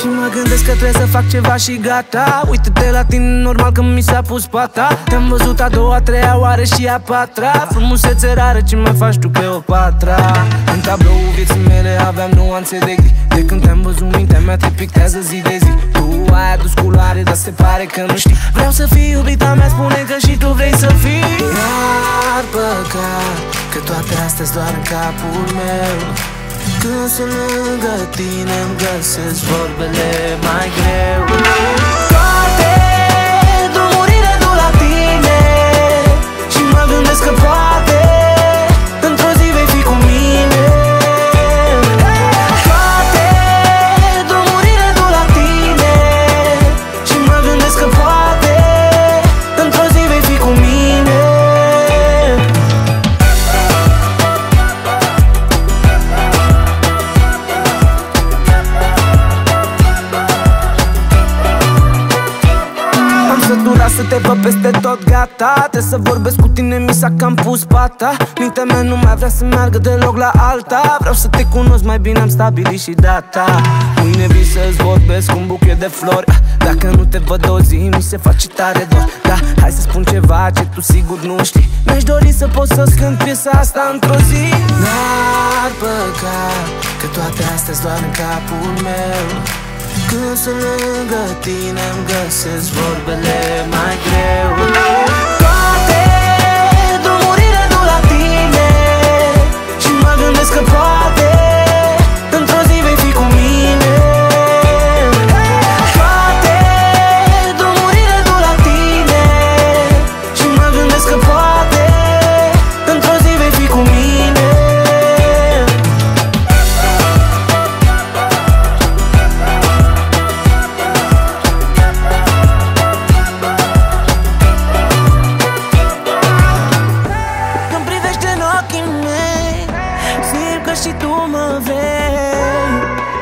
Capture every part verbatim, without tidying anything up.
Și mă gândesc că trebuie să fac ceva și gata. Uită-te la tine, normal că mi s-a pus pata. Te-am văzut a doua, a treia oară și a patra. Frumusețe rară, ce mai faci tu pe o patra? În tabloul vieții mele aveam nuanțe de gri. De când te-am văzut, mintea mea te pictează zi de zi. Tu ai adus culoare, dar se pare că nu știi. Vreau să fii iubita mea, spune că și tu vrei să fii. N-ar păcat că toate astea-s doar în capul meu. Când sunt lângă tine îmi găsesc vorbele mai greu. Toate drumurile duc la tine și mă gândesc că poate într-o zi vei fi cu mine. Toate drumurile duc la tine și mă gândesc că poate într-o zi vei fi cu mine. Să te văd peste tot, gata. Trebuie să vorbesc cu tine, mi s-a cam pus pata. Mintea mea nu mai vrea să meargă deloc la alta. Vreau să te cunosc mai bine, am stabilit și data. Mâine vin să-ți vorbesc cu un buchet de flori. Dacă nu te văd o zi, mi se face tare dor. Da, hai să spun ceva ce tu sigur nu știi. Mi-aș dori să pot să-ți cânt piesa asta într-o zi. N-ar păcat că toate astea-s doar în capul meu. Când sunt lângă tine îmi găsesc vorbele mai greu. Toate drumurile duc la tine și mă gândesc că poate într-o zi vei fi cu mine. Toate drumurile duc la tine și mă gândesc că poate într-o zi vei fi cu mine. Și tu mă vrei.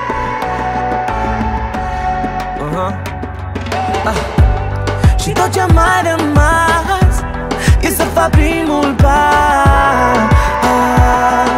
uh-huh. ah. Și tot ce-a mai rămas e să fac primul pas. ah.